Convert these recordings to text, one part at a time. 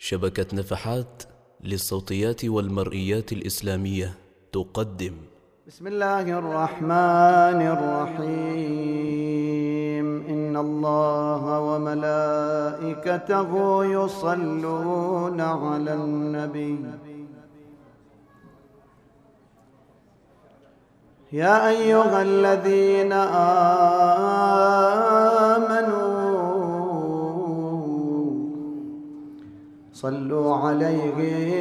شبكة نفحات للصوتيات والمرئيات الإسلامية تقدم. بسم الله الرحمن الرحيم. إن الله وملائكته يصلون على النبي يا أيها الذين آمنوا صلوا عليه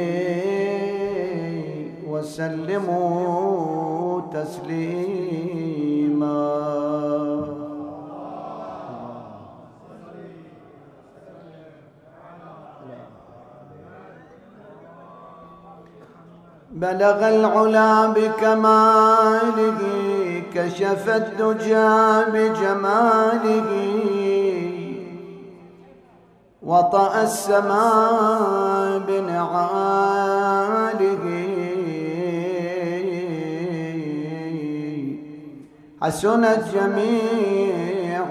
وسلموا تسليما. بلغ العلا بكماله كشف الدجى بجماله وطأ السماء بنعاله حسنت جميع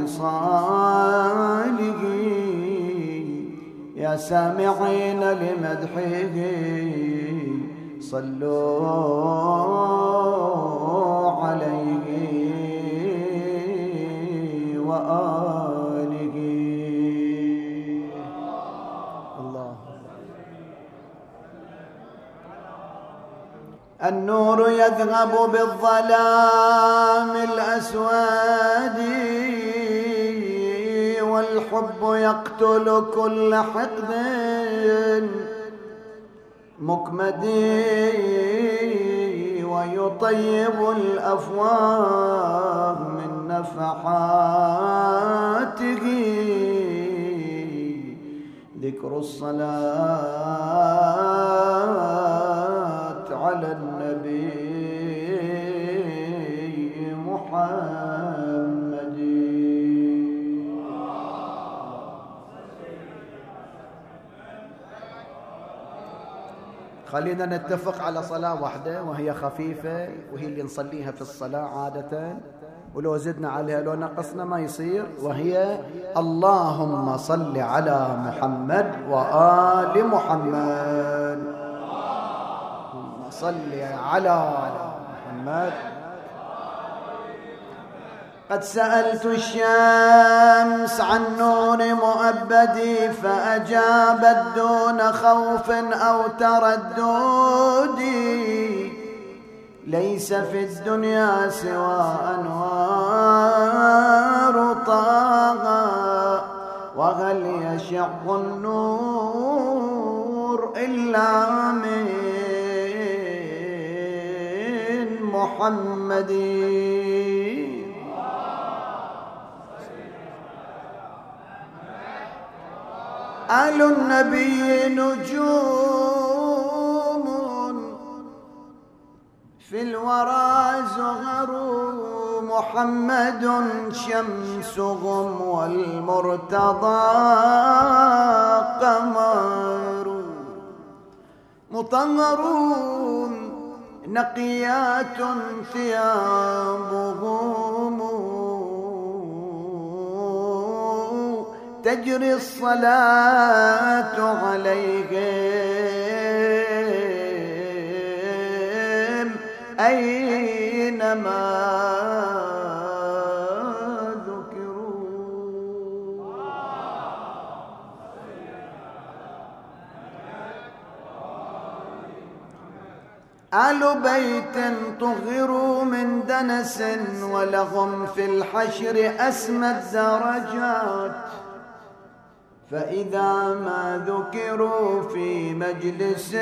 خصاله يا سامعين لمدحه صلوا عليه وآله. الله. النور يذهب بالظلام الأسود والحب يقتل كل حقد مكمدي ويطيب الأفواه من نفحاته ذكر الصلاة على النبي محمد. خلينا نتفق على صلاة واحدة وهي خفيفة وهي اللي نصليها في الصلاة عادة، ولو زدنا عليها لو نقصنا ما يصير، وهي اللهم صل على محمد وآل محمد. اللهم صل على محمد. قد سألت الشمس عن نور مؤبدي فأجابت دون خوف أو تردد ليس في الدنيا سوى أنوار طه وهل يشع النور إلا من محمد. آل النبي نجوم في الورى زهروا محمد شمسهم والمرتضى قمر مطهرون نقيات ثيابهم تجري الصلاة عليهم أينما ذكروا. آل بيت طهروا من دنس ولهم في الحشر أسمى الدرجات فإذا ما ذكروا في مجلس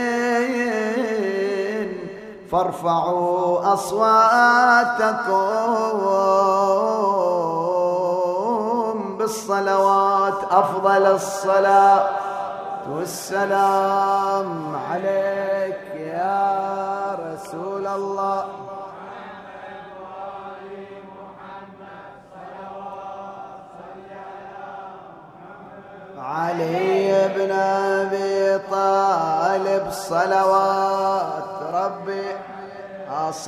فارفعوا أصواتكم بالصلوات أفضل الصلاة والسلام عليك يا رسول الله. علي بن أبي طالب صلوات ربي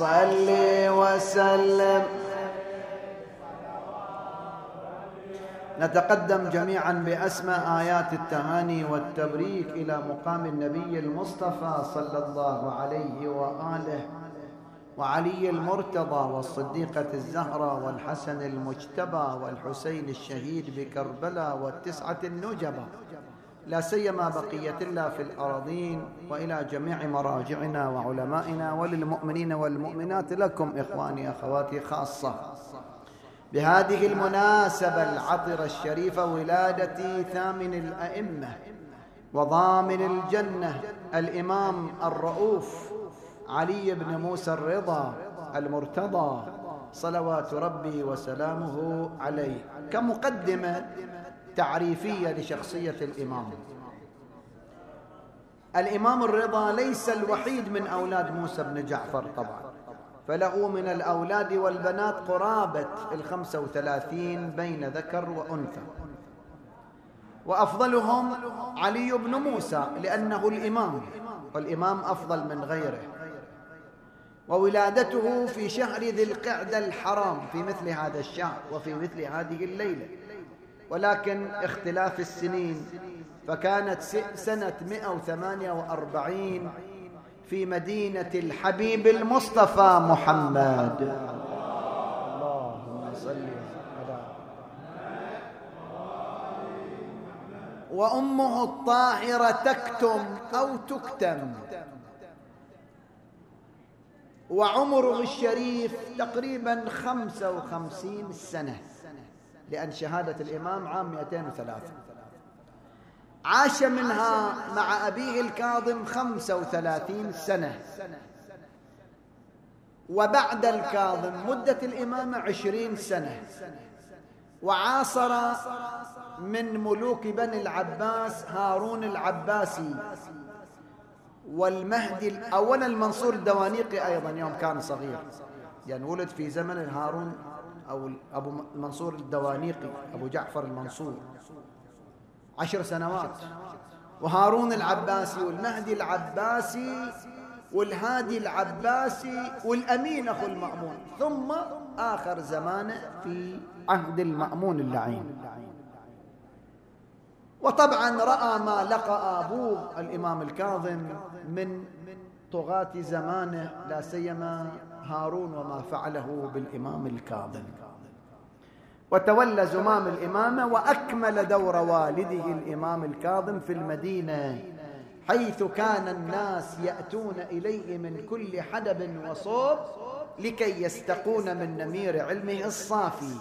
أصلي وسلم نتقدم جميعا بأسمى آيات التهاني والتبريك إلى مقام النبي المصطفى صلى الله عليه وآله وعلي المرتضى والصديقة الزهراء والحسن المجتبى والحسين الشهيد بكربلاء والتسعة النجبة، لا سيما بقية الله في الأراضين، وإلى جميع مراجعنا وعلمائنا وللمؤمنين والمؤمنات. لكم إخواني أخواتي خاصة بهذه المناسبة العطرة الشريفة ولادة ثامن الأئمة وضامن الجنة الإمام الرؤوف علي بن موسى الرضا المرتضى صلوات ربي وسلامه عليه، كمقدمة تعريفية لشخصية الإمام. الإمام الرضا ليس الوحيد من أولاد موسى بن جعفر طبعا، فله من الأولاد والبنات قرابة 35 بين ذكر وأنثى، وأفضلهم علي بن موسى لأنه الإمام، والإمام أفضل من غيره. وولادته في شهر ذي القعدة الحرام في مثل هذا الشهر وفي مثل هذه الليلة، ولكن اختلاف السنين، فكانت سنة 148 في مدينة الحبيب المصطفى محمد. اللهم صل على. وأمه الطاهرة تكتم أو تكتم، وعمره الشريف تقريبا 55 سنة، لأن شهادة الإمام عام 203. عاش منها مع أبيه الكاظم 35 سنة، وبعد الكاظم مدة الإمامة 20 سنة. وعاصر من ملوك بني العباس هارون العباسي والمهدي أولا المنصور الدوانيقي أيضا يوم كان صغير، يعني ولد في زمن هارون أو أبو المنصور الدوانيقي أبو جعفر المنصور 10 سنوات، وهارون العباسي والمهدي العباسي والهادي العباسي والأمين أخو المأمون، ثم آخر زمانه في عهد المأمون اللعين. وطبعا رأى ما لقى أبوه الإمام الكاظم من طغاة زمانه، لا سيما هارون وما فعله بالإمام الكاظم، وتولى زمام الإمامة وأكمل دور والده الإمام الكاظم في المدينة، حيث كان الناس يأتون إليه من كل حدب وصوب لكي يستقون من نمير علمه الصافي.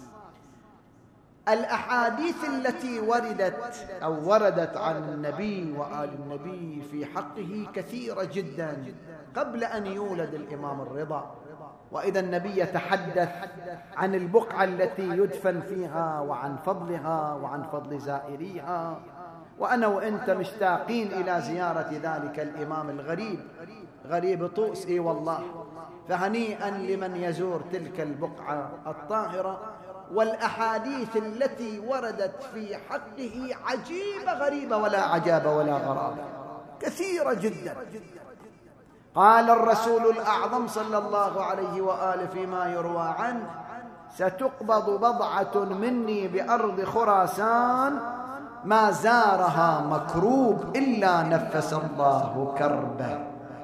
الأحاديث التي وردت عن النبي وآل النبي في حقه كثيرة جدا قبل أن يولد الإمام الرضا، وإذا النبي يتحدث عن البقعة التي يدفن فيها وعن فضلها وعن فضل زائريها، وأنا وإنت مشتاقين إلى زيارة ذلك الإمام الغريب، غريب طوس، إي والله. فهنيئا لمن يزور تلك البقعة الطاهرة، والأحاديث التي وردت في حقه عجيبة غريبة ولا عجاب ولا غرابة، كثيرة جدا. قال الرسول الأعظم صلى الله عليه وآله فيما يروى عنه: ستقبض بضعة مني بأرض خراسان ما زارها مكروب إلا نفس الله كربه،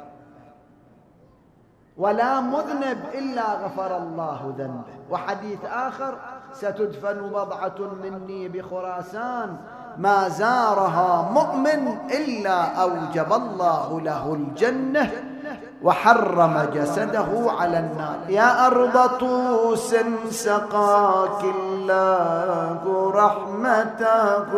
ولا مذنب إلا غفر الله ذنبه. وحديث آخر: ستدفن بضعة مني بخراسان ما زارها مؤمن إلا أوجب الله له الجنة وحرم جسده على النار. يا أرض طوس سقاك الله رحمته،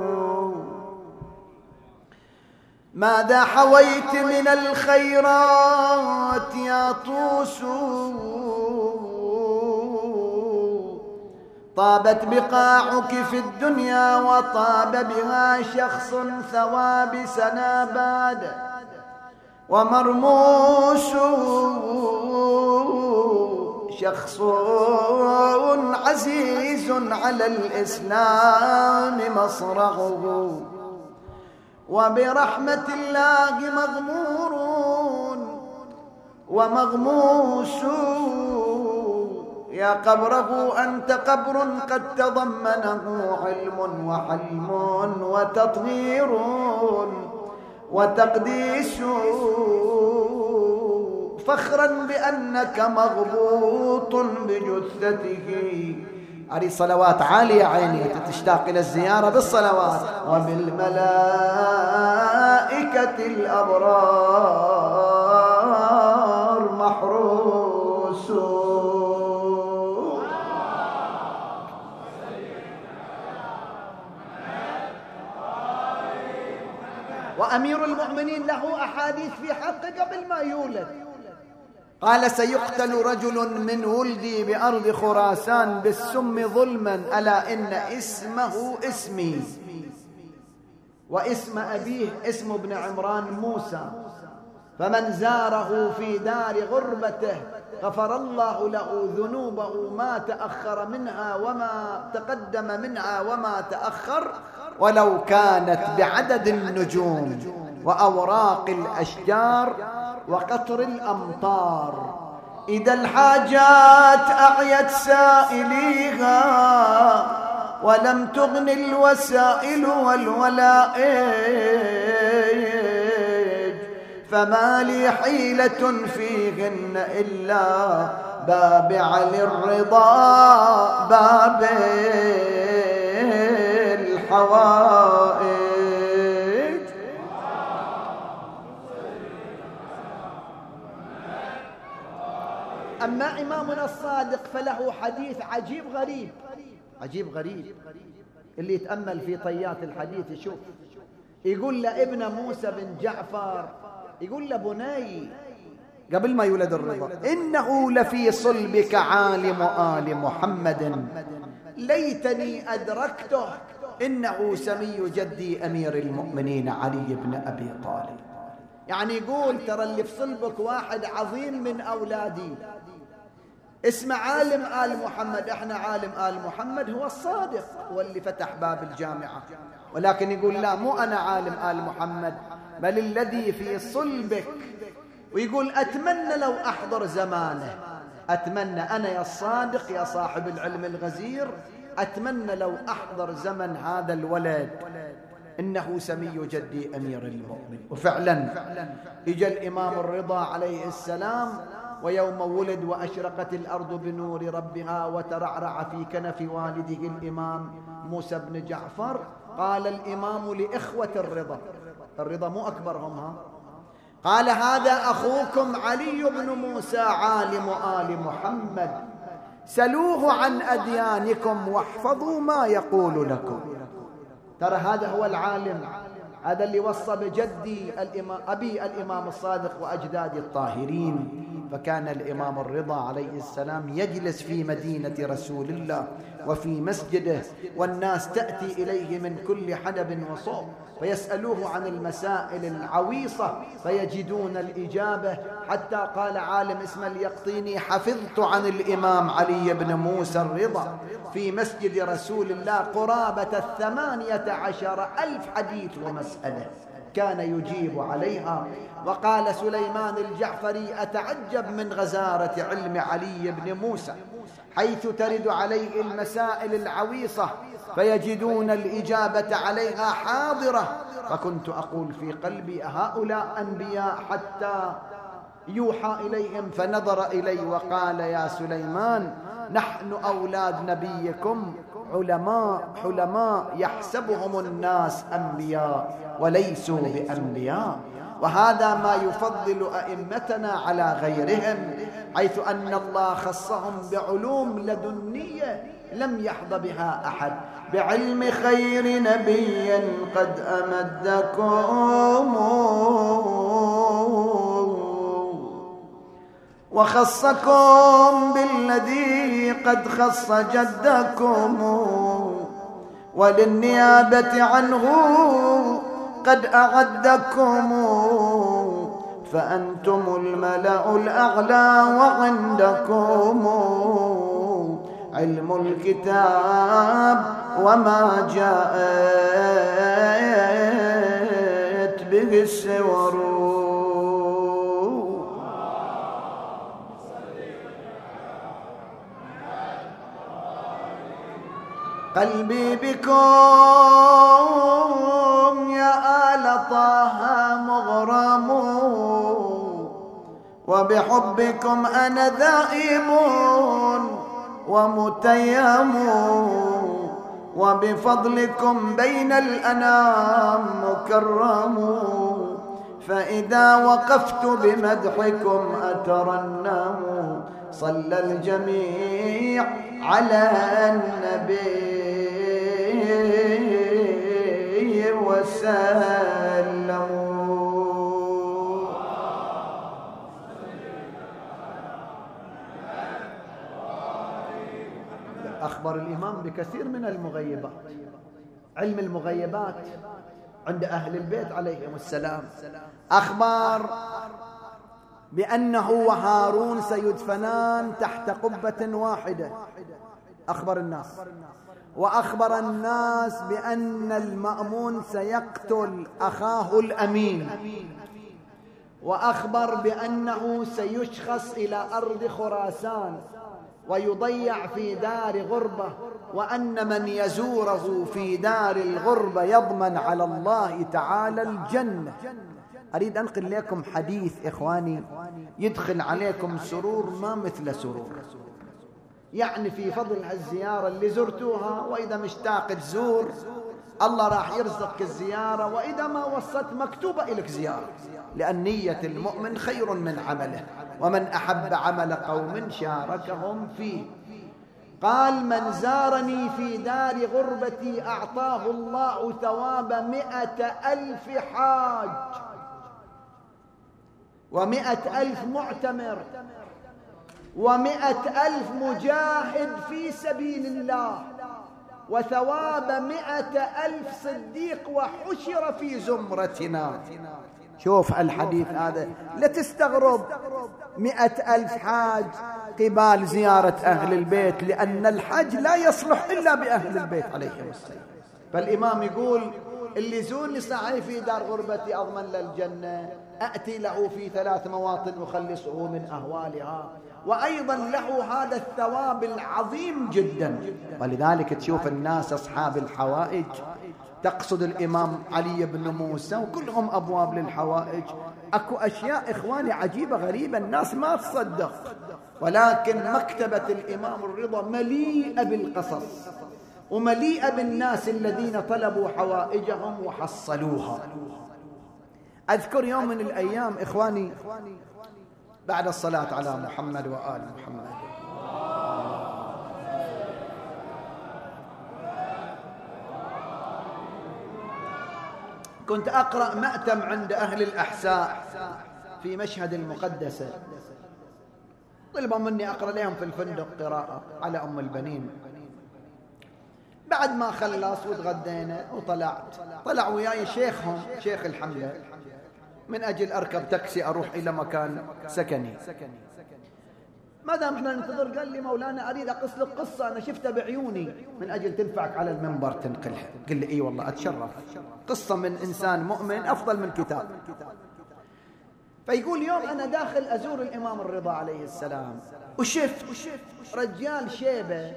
ماذا حويت من الخيرات يا طوس، طابت بقاعك في الدنيا وطاب بها شخص ثواب سناباد، ومرموش شخص عزيز على الإسلام مصرعه، وبرحمة الله مغمور ومغموس، يا قبره أنت قبر قد تضمنه علم وحلم وتطهير وتقديس، فخرا بأنك مغبوط بجثته. هذه صلوات عالية عيني تشتاق إلى الزيارة بالصلوات. وبالملائكة الأبرار محروس. وأمير المؤمنين له أحاديث في حقه قبل ما يولد. قال سيقتل رجل من ولدي بأرض خراسان بالسم ظلما، ألا إن اسمه اسمي واسم أبيه اسم ابن عمران موسى، فمن زاره في دار غربته غفر الله له ذنوبه ما تأخر منها وما تقدم منها وما تأخر، ولو كانت بعدد النجوم وأوراق الأشجار وقطر الأمطار. إذا الحاجات أعيت سائليها ولم تغن الوسائل والولائج، فما لي حيلة فيهن إلا باب علي الرضا باب الحوائج. أما إمامنا الصادق فله حديث عجيب غريب، عجيب غريب. اللي يتأمل في طيات الحديث يشوف. يقول لابن موسى بن جعفر، يقول له بني قبل ما يولد الرضا: إنه لفي صلبك عالم آل محمد ليتني أدركته، إنه سمي جدي أمير المؤمنين علي بن أبي طالب. يعني يقول ترى اللي في صلبك واحد عظيم من أولادي اسمه عالم آل محمد. احنا عالم آل محمد هو الصادق، هو اللي فتح باب الجامعة، ولكن يقول لا، مو أنا عالم آل محمد بل الذي في صلبك. ويقول أتمنى لو أحضر زمانه، أتمنى أنا يا الصادق يا صاحب العلم الغزير، أتمنى لو أحضر زمن هذا الولد، إنه سمي جدي أمير المؤمنين. وفعلا إجا الإمام الرضا عليه السلام، ويوم ولد وأشرقت الأرض بنور ربها وترعرع في كنف والده الإمام موسى بن جعفر، قال الإمام لإخوة الرضا مو أكبرهم ها، قال هذا أخوكم علي بن موسى عالم آل محمد، سلوه عن أديانكم واحفظوا ما يقول لكم. ترى هذا هو العالم، هذا اللي وصى بجدي أبي الإمام الصادق وأجدادي الطاهرين. فكان الإمام الرضا عليه السلام يجلس في مدينة رسول الله وفي مسجده، والناس تأتي إليه من كل حدب وصوب فيسألوه عن المسائل العويصة فيجدون الإجابة. حتى قال عالم اسمه اليقطيني: حفظت عن الإمام علي بن موسى الرضا في مسجد رسول الله قرابة 18,000 حديث ومسألة كان يجيب عليها. وقال سليمان الجعفري: أتعجب من غزارة علم علي بن موسى، حيث ترد عليه المسائل العويصة فيجدون الإجابة عليها حاضرة. فكنت أقول في قلبي: هؤلاء أنبياء حتى يوحى إليهم؟ فنظر إلي وقال: يا سليمان، نحن أولاد نبيكم حلماء يحسبهم الناس أنبياء وليسوا بأنبياء. وهذا ما يفضل أئمتنا على غيرهم، حيث أن الله خصهم بعلوم لدنية لم يحظى بها أحد. بعلم خير نبي قد أمدكم وخصكم بالذي قد خص جدكم، وللنيابة عنه قد أعدكم، فأنتم الملأ الأعلى وعندكم علم الكتاب وما جاءت به السور. قلبي بكم يا آل طه مغرم، وبحبكم أنا ذائم ومتيم، وبفضلكم بين الأنام مكرم، فإذا وقفت بمدحكم أترنم، صلى الجميع على النبي وسلموا. أخبر الإمام بكثير من المغيبات. علم المغيبات عند أهل البيت عليهم السلام. أخبر بأنه وهارون سيدفنان تحت قبة واحدة، أخبر الناس. وأخبر الناس بأن المأمون سيقتل أخاه الأمين، وأخبر بأنه سيشخص إلى أرض خراسان ويضيع في دار غربة، وأن من يزوره في دار الغربة يضمن على الله تعالى الجنة. أريد أنقل لكم حديث إخواني يدخل عليكم سرور ما مثل سرور، يعني في فضل هالزيارة اللي زرتوها، وإذا مشتاق تزور الله راح يرزقك الزيارة، وإذا ما وصلت مكتوبة إليك زيارة، لأن نية المؤمن خير من عمله، ومن أحب عمل قوم شاركهم فيه. قال: من زارني في دار غربتي أعطاه الله ثواب 100,000 حاج، 100,000 معتمر، 100,000 مجاهد في سبيل الله، وثواب 100,000 صديق وحشر في زمرتنا. شوف الحديث هذا لا تستغرب، 100,000 حاج قبال زيارة أهل البيت، لأن الحج لا يصلح إلا بأهل البيت عليهم السلام. فالإمام يقول: اللي زورني ساعي في دار غربتي أضمن للجنة، أأتي له في 3 مواطن أخلصه من أهوالها، وأيضا له هذا الثواب العظيم جدا. ولذلك تشوف الناس أصحاب الحوائج تقصد الإمام علي بن موسى وكلهم أبواب للحوائج. أكو أشياء إخواني عجيبة غريبة الناس ما تصدق، ولكن مكتبة الإمام الرضا مليئة بالقصص ومليئة بالناس الذين طلبوا حوائجهم وحصلوها. أذكر يوم من الأيام إخواني بعد الصلاة على محمد وآل محمد، كنت أقرأ مأتم عند أهل الأحساء في مشهد المقدسة، طلبوا مني أقرأ لهم في الفندق قراءة على أم البنين. بعد ما خلص وتغدينا طلع وياي شيخهم شيخ الحملة من أجل أركب تاكسي أروح إلى مكان سكني. ما دام احنا ننتظر قال لي: مولانا أريد أقص لك قصة أنا شفتها بعيوني من أجل تنفعك على المنبر تنقلها. قل لي: إي والله أتشرف، قصة من إنسان مؤمن أفضل من كتاب. فيقول: يوم أنا داخل أزور الإمام الرضا عليه السلام، وشفت رجال شيبة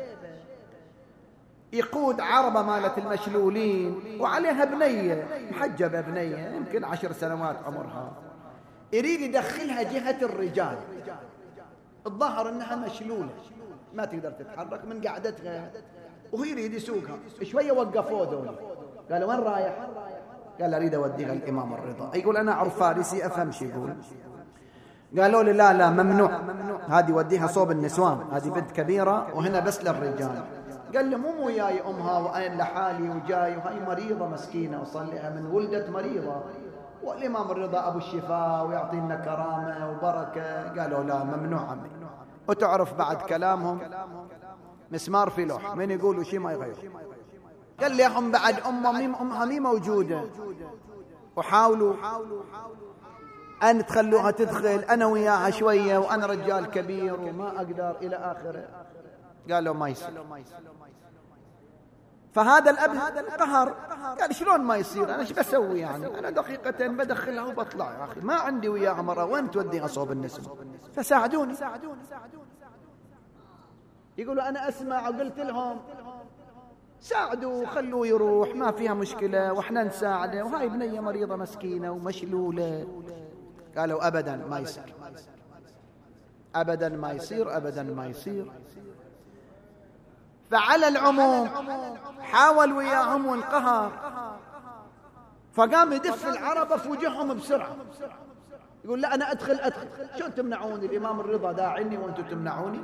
يقود عربة مالت المشلولين وعليها بنية محجبة، بنية يمكن 10 سنوات عمرها، يريد يدخلها جهة الرجال. الظاهر انها مشلولة ما تقدر تتحرك من قعدتها، وهو يريد يسوقها. شوية وقفوه ذولي، قالوا: وين رايح؟ قال: اريد اوديها الامام الرضا. يقول: انا اعرف فارسي افهم شي يقول. قالوا لي: لا ممنوع، هذه وديها صوب النسوان، هذه بنت كبيرة وهنا بس للرجال. قال لي: مو وياي امها وانا لحالي وجاي، وهي مريضة مسكينة وصليها من ولدت مريضة، والإمام الرضا أبو الشفاء ويعطينا كرامة وبركة. قالوا: لا ممنوع عمي. وتعرف بعد كلامهم مسمار في لوح، من يقولوا شيء ما يغير. قال لي: هم بعد أمها مي موجودة، وحاولوا أن تخلوها تدخل، أنا وياها شوية وأنا رجال كبير وما أقدر إلى آخره. قالوا: ما يصير. فهذا الأب قهر، قال: شلون ما يصير؟ أنا ايش بسوي يعني؟ أنا دقيقتين بدخلها وبطلع يا أخي، ما عندي وياها مرة، وين توديها صوب النسم؟ فساعدوني. يقولوا: أنا أسمع، وقلت لهم ساعدوا خلوه يروح ما فيها مشكلة وإحنا نساعده، وهاي بنية مريضة مسكينة ومشلولة. قالوا أبدا ما يصير، أبدا ما يصير، أبدا ما يصير. فعلى العموم حاول وياهم وانقهر، فقام يدف العربة في وجههم بسرعة، يقول لا أنا أدخل. شلون تمنعوني؟ الإمام الرضا داعني وأنتم تمنعوني.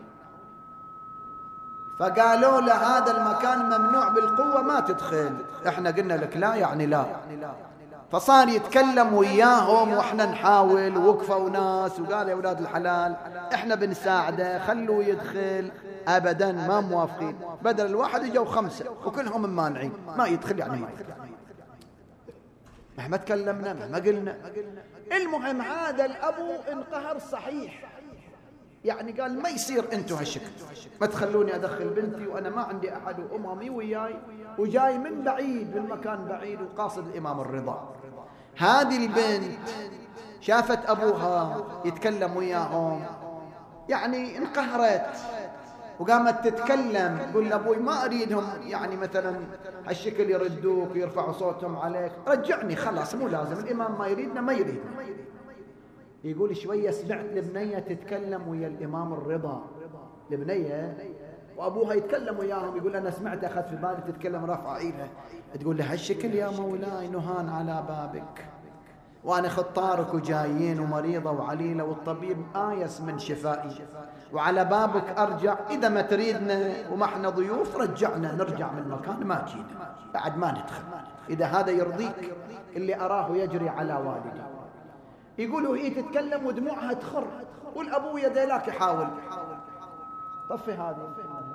فقالوا له هذا المكان ممنوع بالقوة ما تدخل. احنا قلنا لك لا يعني لا. فصار يتكلم وياهم واحنا نحاول، ووقفوا ناس وقال يا أولاد الحلال احنا بنساعده خلوه يدخل. أبدا ما موافقين، بدل الواحد يجوا 5 وكلهم مانعين، ما يدخل يعني ما يدخل. مهما تكلمنا مهما قلنا. المهم هذا الأبو انقهر صحيح، يعني قال ما يصير انتم هالشكل، ما تخلوني ادخل بنتي وانا ما عندي احد وامامي وياي، وجاي من بعيد من مكان بعيد وقاصد الامام الرضا. هذه البنت شافت ابوها يتكلم وياهم، يعني انقهرت وقامت تتكلم، تقول لابوي ما اريدهم يعني مثلا هالشكل يردوك ويرفعوا صوتهم عليك، رجعني خلاص مو لازم، الامام ما يريدنا ما يريدنا. يقول شوية سمعت البنية تتكلم ويا الإمام الرضا، البنية وأبوها يتكلم وياهم، يقول أنا سمعت أخذت في بالي تتكلم رافعة إيدها، تقول له هالشكل يا مولاي نهان على بابك وأنا خطارك وجايين ومريضة وعليلة والطبيب آيس من شفائي وعلى بابك أرجع، إذا ما تريدنا وما احنا ضيوف رجعنا نرجع من مكان ما جينا بعد ما ندخل، إذا هذا يرضيك اللي أراه يجري على والدي. يقولوا هي تتكلم ودموعها تخر والأبو يديلاك يحاول. طفي هذه.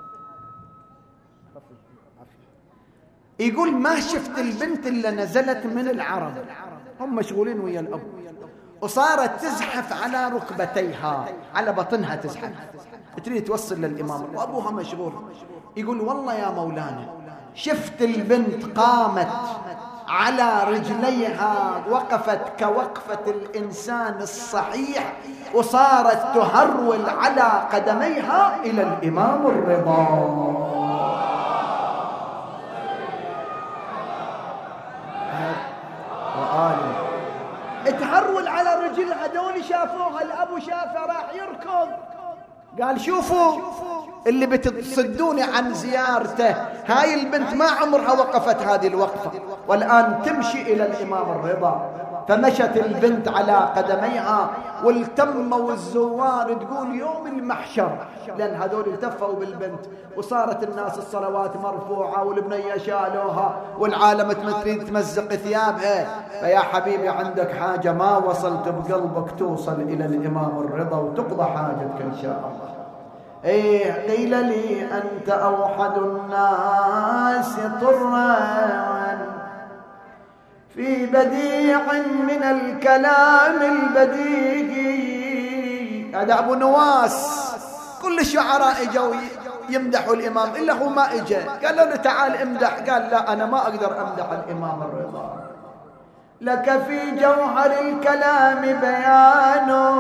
يقول ما شفت البنت إلا نزلت من العرب، هم مشغولين ويا الأب، وصارت تزحف على ركبتيها على بطنها تزحف تريد توصل للإمام وأبوها مشغول. يقول والله يا مولانا شفت البنت قامت على رجليها، وقفت كوقفة الإنسان الصحيح وصارت تهرول على قدميها إلى الإمام الرضا. وآله تهرول على رجلها، دول شافوها، الأبو شافه راح يركض، قال شوفوا اللي بتصدوني عن زيارته، هاي البنت ما عمرها وقفت هذه الوقفة والآن تمشي إلى الإمام الرضا. فمشت البنت على قدميها والتموا الزوار، تقول يوم المحشر، لأن هذول التفوا بالبنت وصارت الناس الصلوات مرفوعة والبنية شالوها والعالم تريد تمزق ثيابها. فيا حبيبي عندك حاجة ما وصلت بقلبك توصل إلى الإمام الرضا وتقضى حاجتك إن شاء الله. إيه قيل لي أنت أوحد الناس طرا في بديع من الكلام البديهي. هذا أبو نواس كل الشعراء اجوا يمدحوا الإمام إلا هو ما اجى، قالوا له تعال امدح، قال لا أنا ما أقدر أمدح الإمام الرضا، لك في جوهر الكلام بيان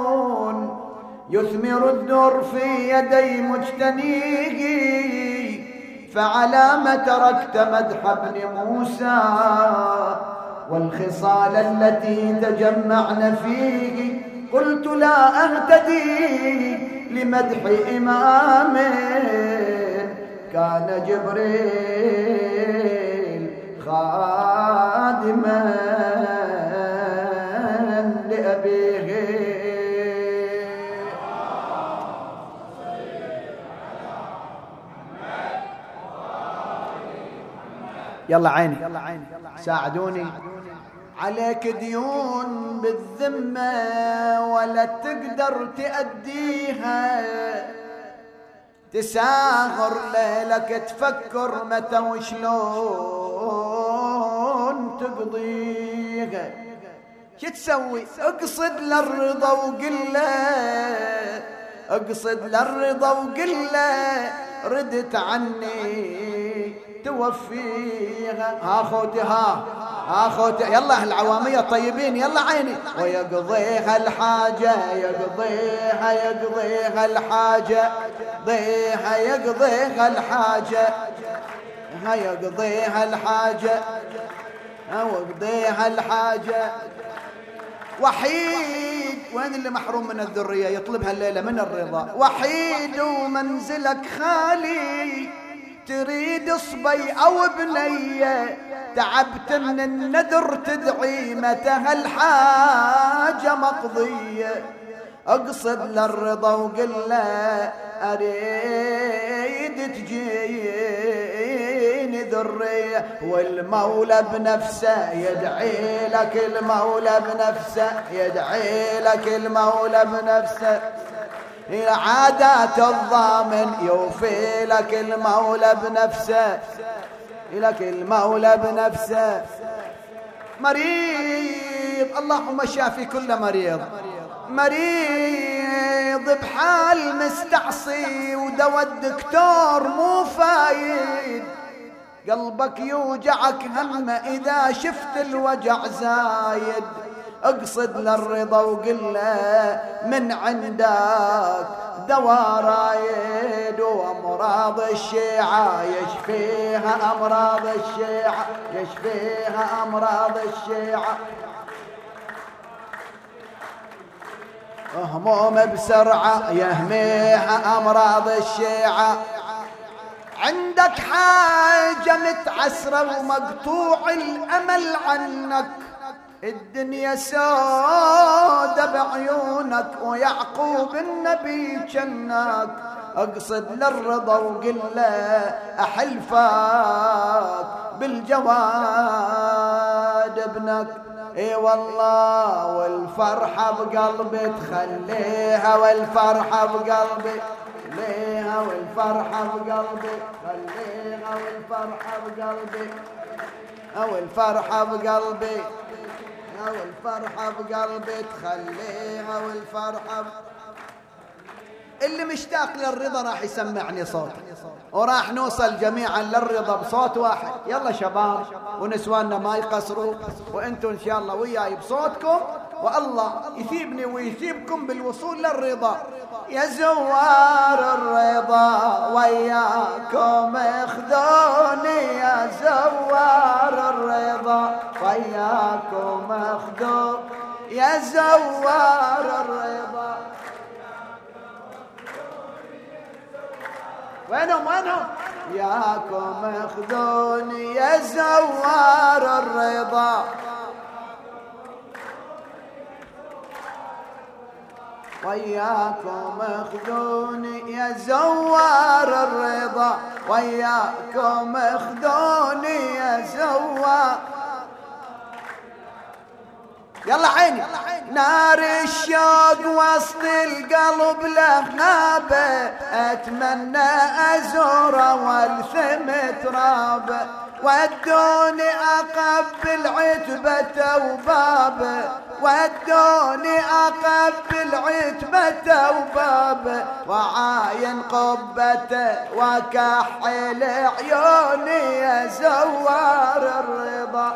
يثمر الدر في يدي مجتنيه، فعلى ما تركت مدح ابن موسى والخصال التي تجمعن فيه، قلت لا أهتدي لمدح إمام كان جبريل خادما لأبيه. يلا عيني ساعدوني، عليك ديون بالذمة ولا تقدر تأديها، تساهر ليلك تفكر متى وشلون تقضيها. شو تسوي؟ اقصد للرضا وقل له، اقصد للرضا وقل له ردت عني توفيها. ها خوتي يلا العوامية طيبين يلا عيني، ويقضيها الحاجة يقضيها الحاجة، يقضيها الحاجة. يقضيها الحاجة ويقضيها الحاجة. وحيد، وين اللي محروم من الذرية يطلبها الليلة من الرضا. وحيد ومنزلك خالي، تريد صبي أو بنية، تعبت من الندر تدعي متى هالحاجة مقضية. اقصد للرضا وقل له أريد تجيني ذرية، والمولى بنفسه يدعي لك، المولى بنفسه يدعي لك، المولى بنفسه عادات الضامن يوفي لك، المولى بنفسه لك، المولى بنفسه. مريض، اللهم شافي كل مريض، مريض بحال مستعصي ودوا الدكتور مو فايد، قلبك يوجعك هم إذا شفت الوجع زايد. اقصد للرضا وقل له من عندك دوا رايد، وأمراض الشيعة يشفيها، أمراض الشيعة يشفيها، أمراض الشيعة. هموم بسرعة يهميها، أمراض الشيعة. عندك حاجة متعسرة ومقطوع الأمل عنك، الدنيا سودة بعيونك ويعقوب النبي جنك. اقصد للرضا وقل له أحلفك بالجواد ابنك. اي والله والفرحة بقلبي تخليها، والفرحة بقلبي خليها، والفرحة بقلبي خليها، والفرحة بقلبي، والفرحة بقلبي، والفرحة بقلبي تخليها، والفرحة اللي مشتاق للرضا راح يسمعني صوت، وراح نوصل جميعا للرضا بصوت واحد. يلا شباب ونسواننا ما يقصروا، وانتم ان شاء الله وياي بصوتكم، والله يثيبني ويثيبكم بالوصول للرضا. يا زوار الرضا وياكم اخذوني، يا زوار الرضا وياكم اخذوني، يا زوار الرضا. وينهم وينهم؟ ياكم اخذوني يا زوار الرضا، وياكم اخذوني يا زوار الرضا، وياكم اخذوني يا زوار. يلا عيني. نار الشوق وسط القلب لهابه، اتمنى ازوره والثم ترابه، ودوني اقبل عتبته وبابه، ودوني اقبل عتبته وبابه، وعاين قبته وكحل عيوني يا زوار الرضا،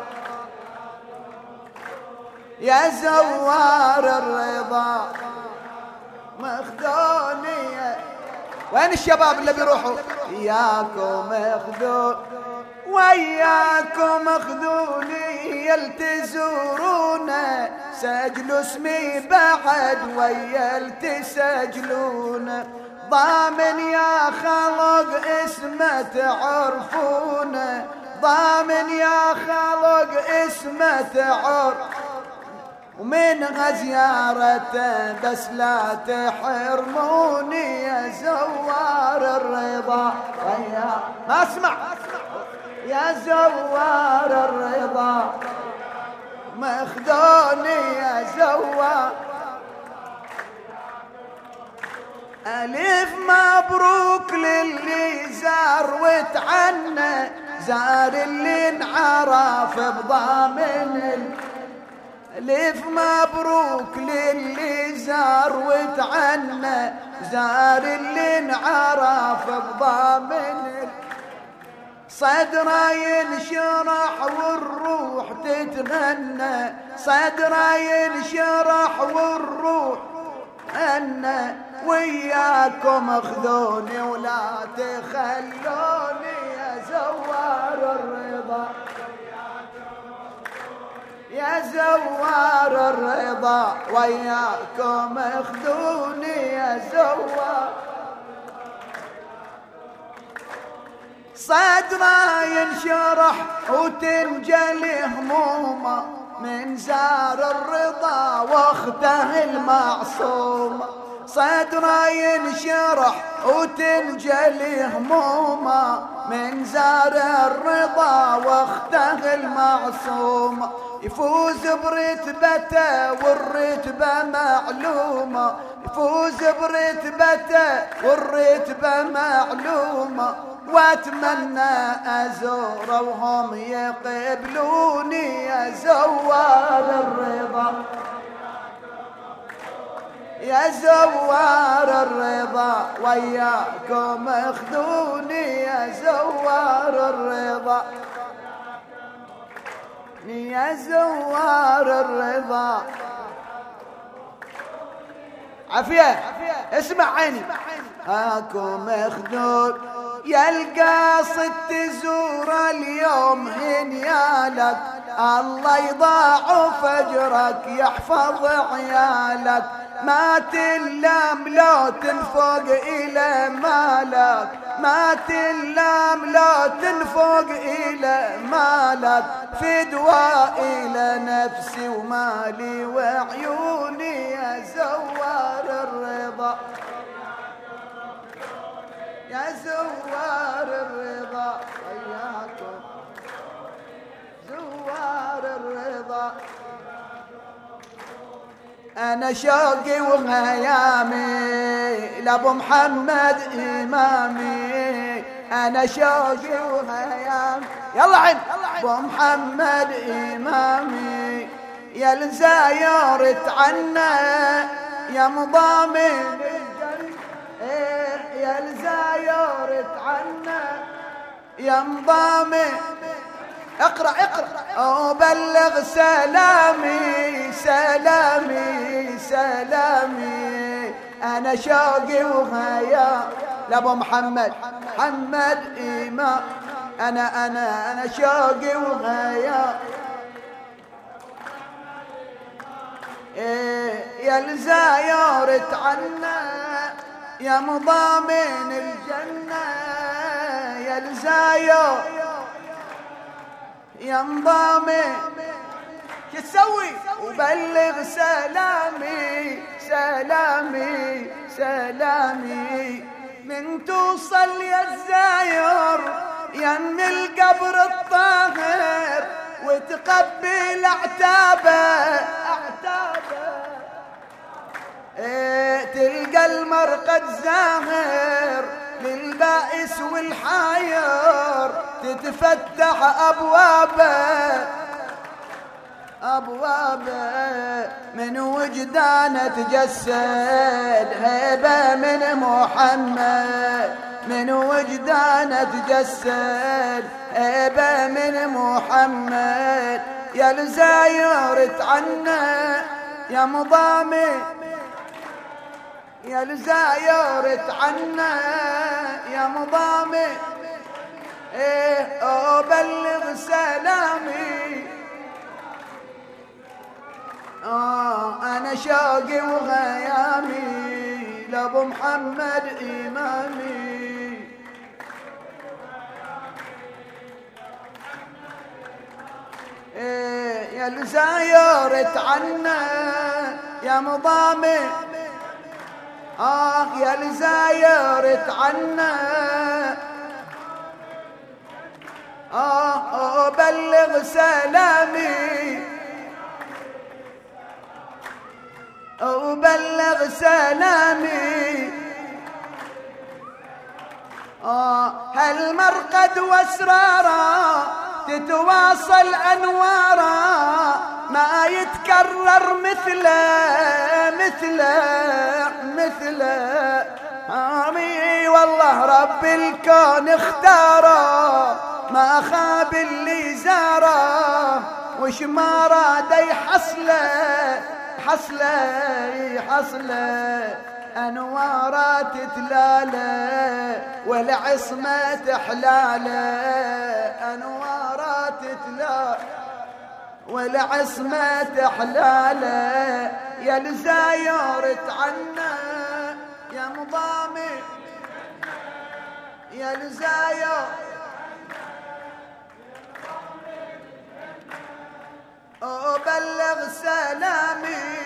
يا زوار الرضا ماخذوني. وين الشباب اللي بيروحوا؟ ياكم اخذون وياكم اخذوني يلتزورون، سجلوا اسمي بعد ويلتسجلون، ضامن يا خلق اسمه تعرفون، ضامن يا خلق اسمه تعرفون، ومن غزيارته بس لا تحرموني يا زوار الرضا. ما اسمع يا زوار الرضا ماخذوني يا زوار. ألف مبروك للي زار وتعنى، زار اللي انعرف بضامن. ألف مبروك للي زار وتعنى، زار اللي انعرف بضامن. صدره ينشرح والروح تتغنى، صدره ينشرح والروح تتغنى، وياكم اخذوني ولا تخلوني يا زوار. الرضا يا زوار الرضا وياكم اخذوني يا زوار صدره ينشرح وتنجلي همومه من زار الرضا واخته المعصومه صدره ينشرح وتنجلي همومه من زار الرضا واخته المعصومه يفوز برتبته والرتبه معلومه يفوز برتبته والرتبه معلومه واتمنى ازوره وهم يقبلوني يا زوار الرضا يا زوار الرضا وياكم اخذوني يا زوار الرضا يا زوار الرضا عافية اسمع عيني هاكم اخذون يا القاصد تزور اليوم هنيالك الله يضاعف اجرك يحفظ عيالك ما تلام لو تنفق الى مالك ما تلام لو تنفق الى مالك فدوى الى نفسي ومالي وعيوني يا زوار الرضا يا زوار الرضا وياكم زوار الرضا أنا شوقي وهيامي لأبو محمد إمامي أنا شوقي وهيامي يلا عين أبو محمد إمامي يا الزاير تعنا يا مضامن يا الزاير تعنا يا مضامن اقرأ وبلغ سلامي سلامي سلامي أنا شوقي وهيا لأبو محمد إمام أنا شوقي وهيا يا الزاير تعنا يا مضامن الجنة يا الزاير يا مضامن شو تسوي وبلغ سلامي سلامي سلامي من توصل يا الزاير يا من القبر الطاهر وتقبل اعتابه تلقى المرقد زاهر للبائس والحاير تتفتح أبوابه من وجدانه تجسد هيبة من محمد من وجدانه تجسد هيبة من محمد يا الزاير تعنا يا مضامن يا الزاير تعنا يا مضامن أبلغ سلامي أنا شوقي وغيامي لأبو محمد إمامي يا الزاير تعنا يا مضامن يا الزاير تعنا أبلغ سلامي وبلغ سلامي هالمرقد واسراره تتواصل انواره ما يتكرر مثله عمي والله رب الكون اختاره ما خاب اللي زاره وش ما راد يحصله أنوارات تلاله والعصمة تحلاله، أنوارات تلاله والعصمة تحلاله، يا الزاير تعنا يا مضامي، يا الزاير وبلغ سلامي،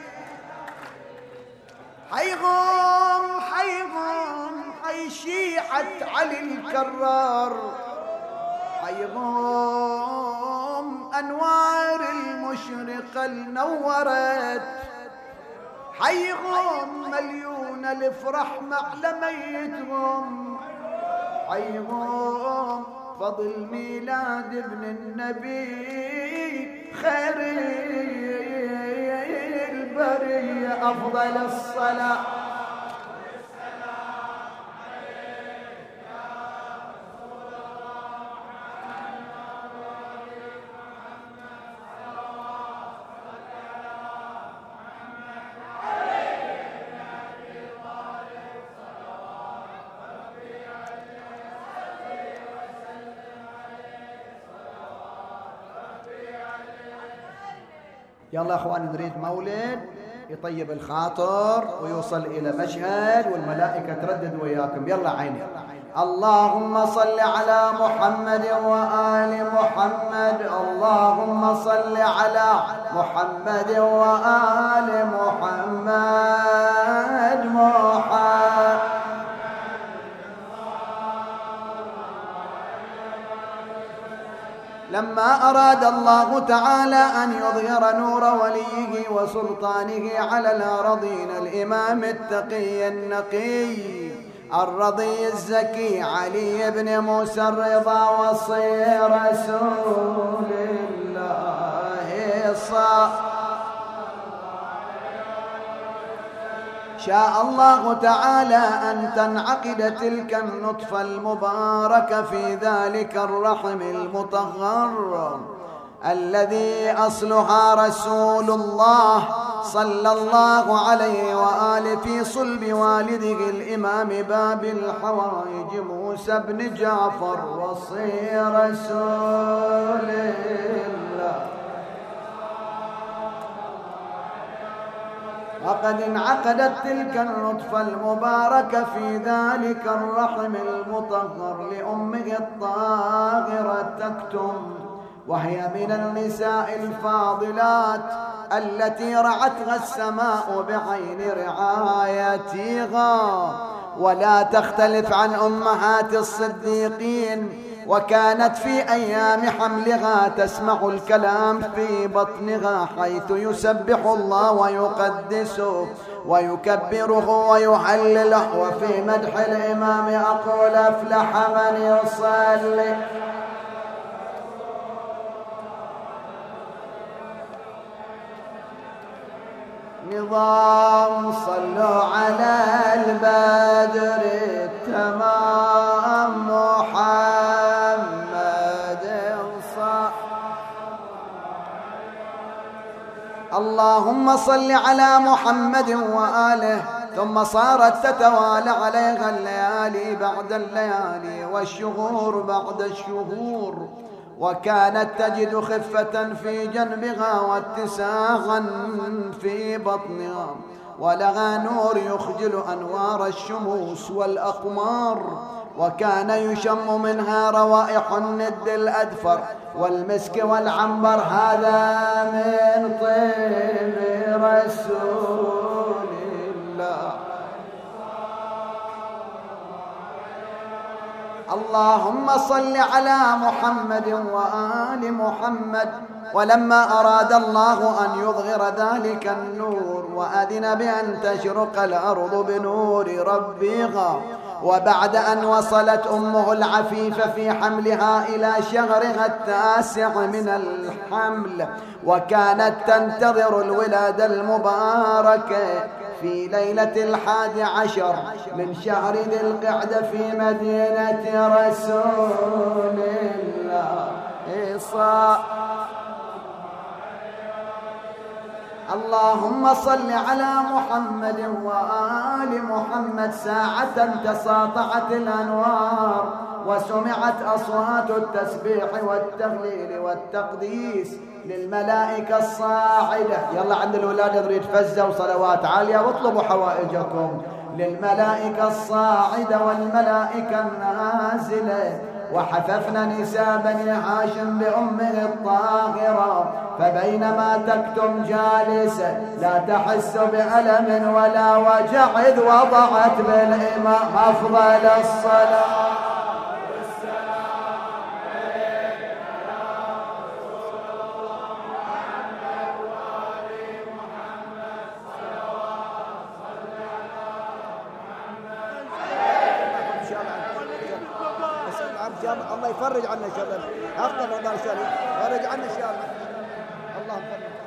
حيغم حيغم حي شيعة علي الكرار، حيغم أنوار المشرقة النورت، حيغم مليون الفرح معلميتهم، حيغم فضل ميلاد ابن النبي خير البرية أفضل الصلاة. يلا اخواني نريد مولد يطيب الخاطر ويوصل الى مشهد والملائكه تردد وياكم. يلا عيني. اللهم صل على محمد وآل محمد، اللهم صل على محمد وآل محمد. لما أراد الله تعالى أن يظهر نور وليه وسلطانه على الأرضين، الإمام التقي النقي الرضي الزكي علي بن موسى الرضا وصي رسول الله شاء الله تعالى أن تنعقد تلك النطفة المباركة في ذلك الرحم المطهر الذي أصلها رسول الله صلى الله عليه وآله في صلب والده الإمام باب الحوائج موسى بن جعفر وصي رسول الله. وقد انعقدت تلك النطفة المباركة في ذلك الرحم المطهر لأمه الطاهرة تكتم، وهي من النساء الفاضلات التي رعتها السماء بعين رعايتها، ولا تختلف عن أمهات الصديقين، وكانت في أيام حملها تسمع الكلام في بطنها حيث يسبح الله ويقدسه ويكبره ويهلله. وفي مدح الإمام أقول أفلح من يصلي. نظام صلوا على البدر التمام محمد اللهم صل على محمد وآله. ثم صارت تتوالى عليها الليالي بعد الليالي والشهور بعد الشهور، وكانت تجد خفة في جنبها واتساعا في بطنها، ولها نور يخجل أنوار الشموس والأقمار، وكان يشم منها روائح الند الأدفر والمسك والعنبر. هذا من طيب رسول الله. اللهم صل على محمد وآل محمد. ولما أراد الله أن يظهر ذلك النور وأذن بأن تشرق الأرض بنور ربها، وبعد أن وصلت أمه العفيفة في حملها إلى شهرها التاسع من الحمل، وكانت تنتظر الولادة المباركة في ليلة 11 من شهر ذي القعدة في مدينة رسول الله اللهم صل على محمد وآل محمد. ساعة تساطعت الأنوار وسمعت أصوات التسبيح والتهليل والتقديس للملائكة الصاعدة. يلا عند الولاد يريد فزة وصلوات عالية واطلبوا حوائجكم. للملائكة الصاعدة والملائكة النازلة. وحففنا نساء بني هاشم بأمه الطاهرة، فبينما تكتم جالسة لا تحس بألم ولا وجع إذ وضعت بالإمام أفضل الصلاة. الله يفرج عنا شباب أفضل رمضان شريف، فرج عنا إن شاء الله. اللهم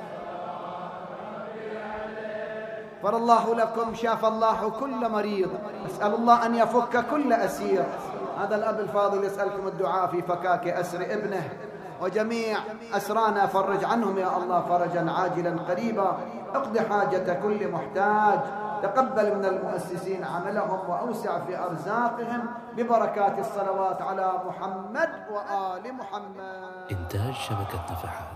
غفر الله لكم، شاف الله كل مريض. أسأل الله أن يفك كل أسير. هذا الأب الفاضل يسألكم الدعاء في فكاك أسر ابنه وجميع أسرانا، فرج عنهم يا الله فرجا عاجلا قريبا. اقض حاجة كل محتاج. تقبل من المؤسسين عملهم وأوسع في أرزاقهم ببركات الصلوات على محمد وآل محمد. إنتاج شبكة نفحات.